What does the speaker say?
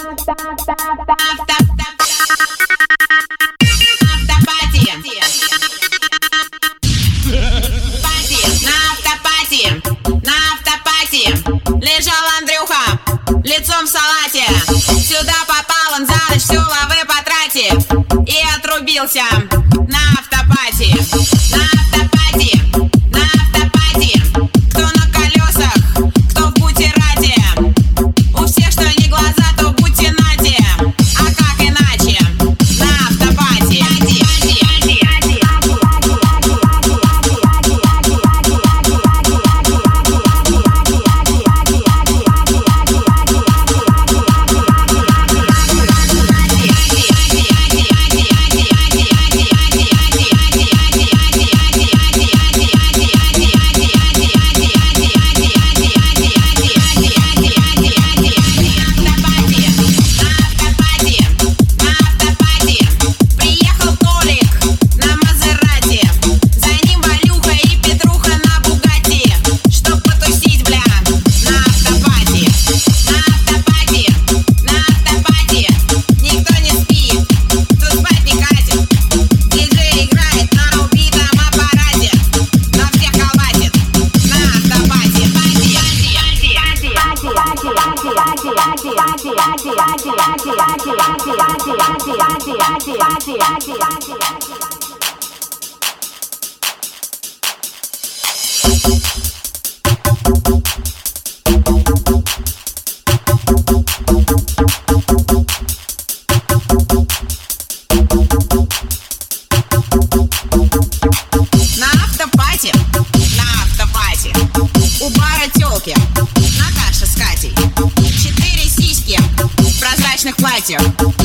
Лежал Андрюха лицом в салате. Сюда попал он за ночь, всю лавы потратив, и отрубился на автопате. На автопате, на автопате. Кто на колесах, кто в бутерате. У всех что не глаза, то будьте нате. А как иначе? На автопате. У бара тёлки Наташа с Катей, 4 сиськи в прозрачных платьях.